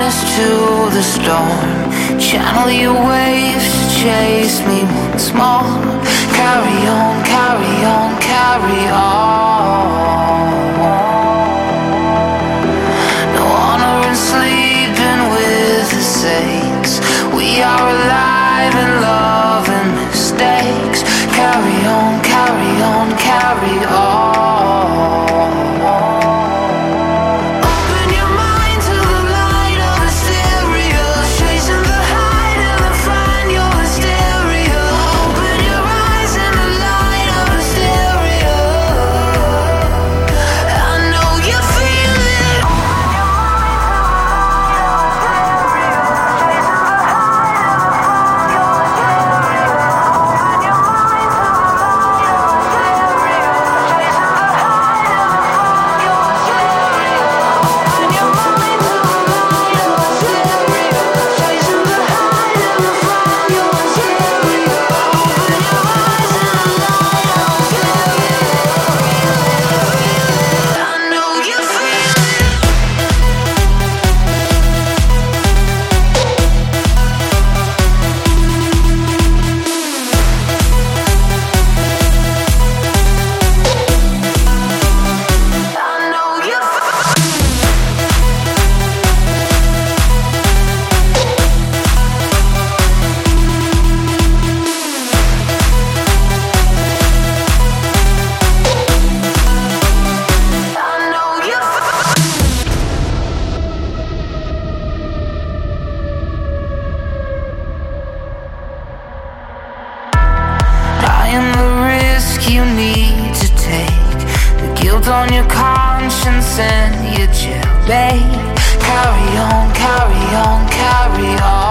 harness to the storm. Channel your waves to chase me once more. Carry on, carry on, carry on. No honor in sleeping with the saints. We are alive in love and mistakes. Carry on, carry on, carry on. On your conscience and your jail, babe. Carry on, carry on, carry on.